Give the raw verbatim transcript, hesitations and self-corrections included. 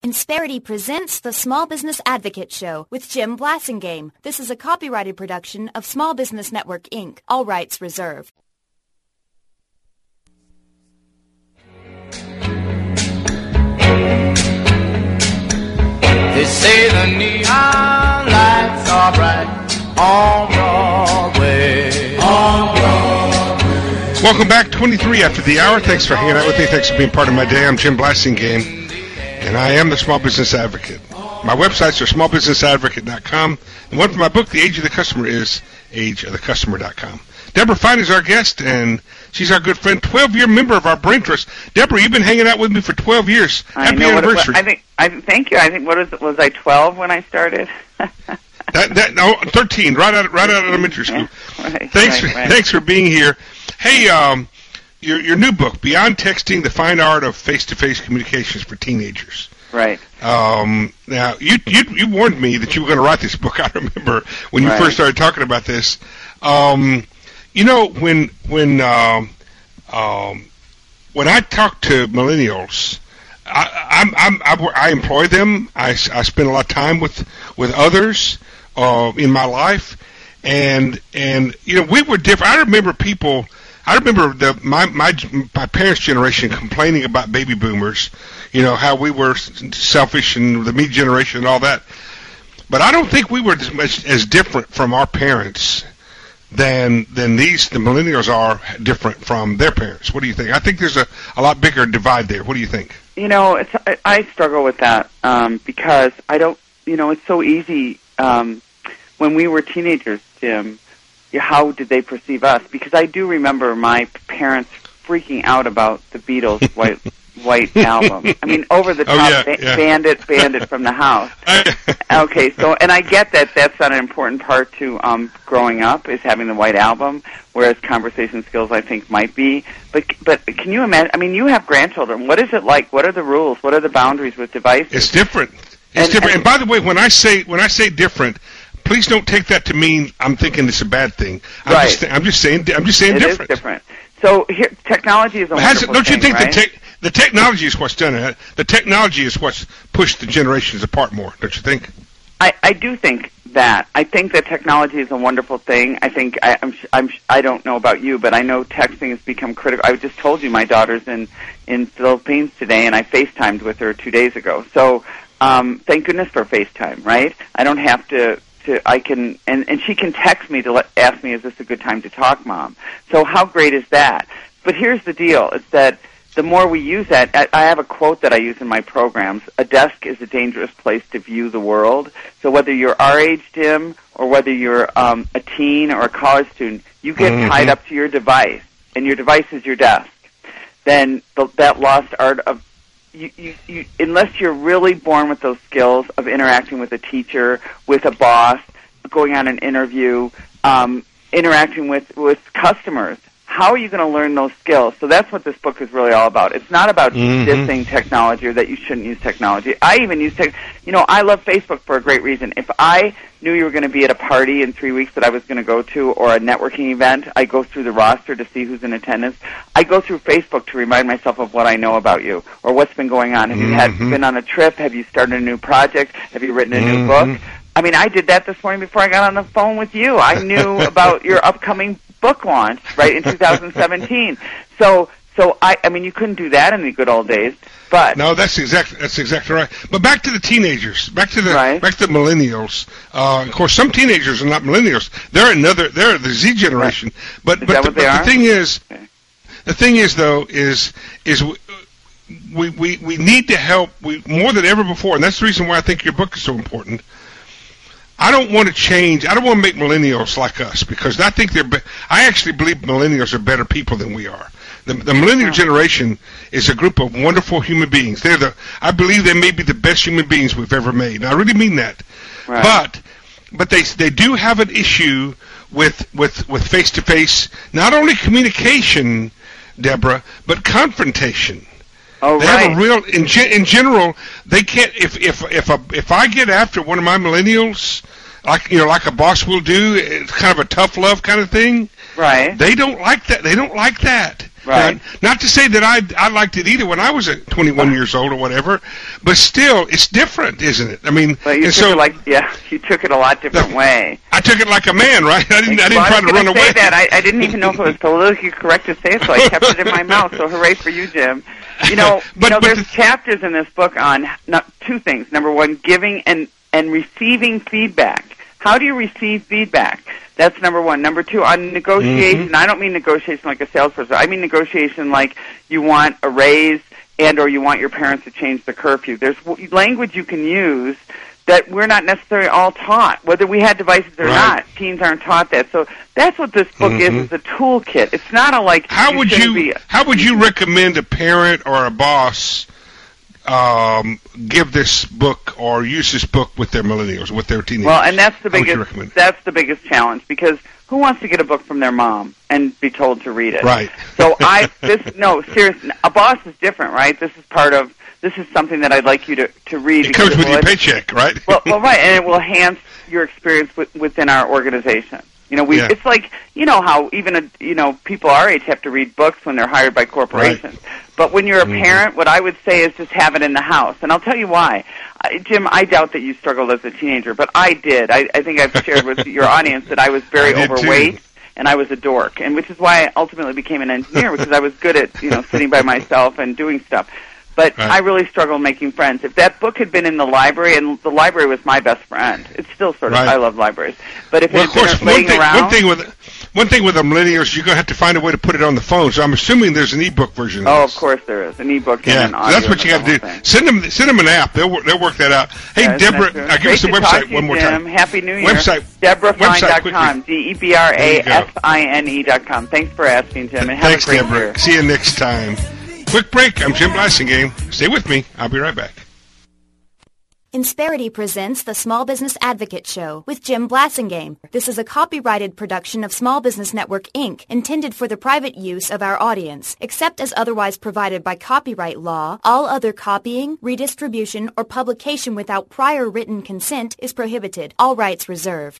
Insperity presents the Small Business Advocate Show with Jim Blasingame. This is a copyrighted production of Small Business Network, Incorporated. All rights reserved. They say the neon lights are bright on Broadway. On Broadway. Welcome back, twenty-three after the hour. Thanks for hanging out with me. Thanks for being part of my day. I'm Jim Blasingame, and I am the Small Business Advocate. My websites are small business advocate dot com, and one for my book, The Age of the Customer, is age of the customer dot com. Deborah Fine is our guest, and she's our good friend, twelve-year member of our Brain Trust. Deborah, you've been hanging out with me for twelve years. Happy I know anniversary. What, I think. I thank you. I think what was it? Was I twelve when I started? that that no, thirteen, right out right out of elementary school. Yeah, right, thanks right, for right. thanks for being here. Hey, um, your your new book, Beyond Texting: The Fine Art of Face-to-Face Communications for Teenagers. Right. Um, now, you, you you warned me that you were going to write this book. I remember when you Right. first started talking about this. Um, you know, when when um, um, when I talk to millennials, I, I'm, I'm, I, I employ them. I, I spend a lot of time with with others uh, in my life, and and you know, we were different. I remember people. I remember the my my my parents' generation complaining about baby boomers. You know, how we were selfish and the me generation and all that. But I don't think we were as much as different from our parents than than these the millennials are different from their parents. What do you think? I think there's a, a lot bigger divide there. What do you think? You know, it's, I, I struggle with that um, because I don't. You know, it's so easy um, when we were teenagers, Jim. How did they perceive us? Because I do remember my parents freaking out about the Beatles' White White album. I mean, over the top, oh, yeah, ba- yeah. bandit, bandit from the house. Okay, so and I get that that's not an important part to um, growing up is having the White Album, whereas conversation skills I think might be. But but can you imagine? I mean, you have grandchildren. What is it like? What are the rules? What are the boundaries with devices? It's different. It's And- different. and- And by the way, when I say when I say different, please don't take that to mean I'm thinking it's a bad thing. I'm Right. just I'm just saying I'm just saying It is different. different. So here, technology is a Has wonderful it, don't you thing, think right? the tech the technology is what's done it? The technology is what's pushed the generations apart more. Don't you think? I, I do think that. I think that technology is a wonderful thing. I think I, I'm, I'm, I don't know about you, but I know texting has become critical. I just told you my daughter's in in Philippines today, and I FaceTimed with her two days ago. So um, thank goodness for FaceTime, right? I don't have to. To, I can and, and she can text me to let, ask me, is this a good time to talk, Mom? So how great is that? But here's the deal: it's that the more we use that, I, I have a quote that I use in my programs. A desk is a dangerous place to view the world. So whether you're our age, Jim, or whether you're um, a teen or a college student, you get Mm-hmm. tied up to your device, and your device is your desk. Then the, that lost art of You, you, you, unless you're really born with those skills of interacting with a teacher, with a boss, going on an interview, um, interacting with, with customers, how are you going to learn those skills? So that's what this book is really all about. It's not about Mm-hmm. dissing technology or that you shouldn't use technology. I even use tech. You know, I love Facebook for a great reason. If I knew you were going to be at a party in three weeks that I was going to go to or a networking event, I go through the roster to see who's in attendance. I go through Facebook to remind myself of what I know about you or what's been going on. Have you had Mhm. been on a trip? Have you started a new project? Have you written a new Mhm. book? I mean, I did that this morning before I got on the phone with you. I knew about your upcoming book launch, right, in two thousand seventeen. So, so I, I mean, you couldn't do that in the good old days. But No, that's exactly that's exactly right. But back to the teenagers, back to the Right. back to the millennials. Uh, of course, some teenagers are not millennials. They're another. They're the Z generation. But Is but, that the, what they but are? the thing is, Okay. the thing is though is is we, we we we need to help we more than ever before, and that's the reason why I think your book is so important. I don't want to change. I don't want to make millennials like us because I think they're. Be, I actually believe millennials are better people than we are. The, the millennial generation is a group of wonderful human beings. They're the. I believe they may be the best human beings we've ever made. And I really mean that. Right. But but they they do have an issue with with with face to face. Not only communication, Deborah, but confrontation. oh, They right. have a real in ge- in general. They can't if if if a, if I get after one of my millennials, like you know, like a boss will do, it's kind of a tough love kind of thing. Right. They don't like that. They don't like that. Right. Now, not to say that I I liked it either when I was at twenty-one years old or whatever, but still, it's different, isn't it? I mean, but you and took so it like yeah, you took it a lot different way. I took it like a man, right? I didn't. I didn't well, try I was to run gonna away. Say that. I, I didn't even know if it was politically correct to say it, so I kept it in my mouth. So hooray for you, Jim. You know, but, you know, but there's the, chapters in this book on not, two things. Number one, giving and and receiving feedback. How do you receive feedback? That's number one. Number two, on negotiation, mm-hmm. I don't mean negotiation like a salesperson. I mean negotiation like you want a raise and or you want your parents to change the curfew. There's w- language you can use that we're not necessarily all taught, whether we had devices or right. not. Teens aren't taught that. So that's what this book mm-hmm. is, is a toolkit. It's not a like... How you would you be, How would you recommend a parent or a boss um, give this book or use this book with their millennials, with their teenagers? Well, and that's the How would you recommend biggest it? that's the biggest challenge, because who wants to get a book from their mom and be told to read it? Right. So I this no seriously, a boss is different, right? This is part of this is something that I'd like you to to read. It comes it with will, your paycheck, right? well, well, right, and it will enhance your experience with, within our organization. You know, we Yeah. it's like you know how even a, you know people our age have to read books when they're hired by corporations. Right. But when you're a Mm-hmm. parent, what I would say is just have it in the house. And I'll tell you why. I, Jim, I doubt that you struggled as a teenager, but I did. I, I think I've shared with your audience that I was very I did overweight. too. And I was a dork, and which is why I ultimately became an engineer, because I was good at, you know, sitting by myself and doing stuff. But Right. I really struggled making friends. If that book had been in the library, and the library was my best friend, it's still sort of, Right. I love libraries. But if Well, it of had course, been one laying thing, around... one thing with one thing with the millennials, you're gonna have to find a way to put it on the phone. So I'm assuming there's an ebook version. Oh, of of this. course there is. An ebook Yeah, and an so audio. that's what you and got to the do. whole thing. Send them, send them an app. They'll wor- they'll work that out. Hey, Yeah, Deborah, isn't that uh, true? give us the Great to talk website to you, one more Jim. time. Happy New Year. Website. Deborah Fine website dot quickly. com. D E B R A There F I N E dot com. Thanks for asking, Jim, and have Thanks, a great Deborah. year. See you next time. Quick break. I'm Jim Blassingame. Stay with me. I'll be right back. Insperity presents the Small Business Advocate Show with Jim Blassingame. This is a copyrighted production of Small Business Network, Incorporated, intended for the private use of our audience. Except as otherwise provided by copyright law, all other copying, redistribution, or publication without prior written consent is prohibited. All rights reserved.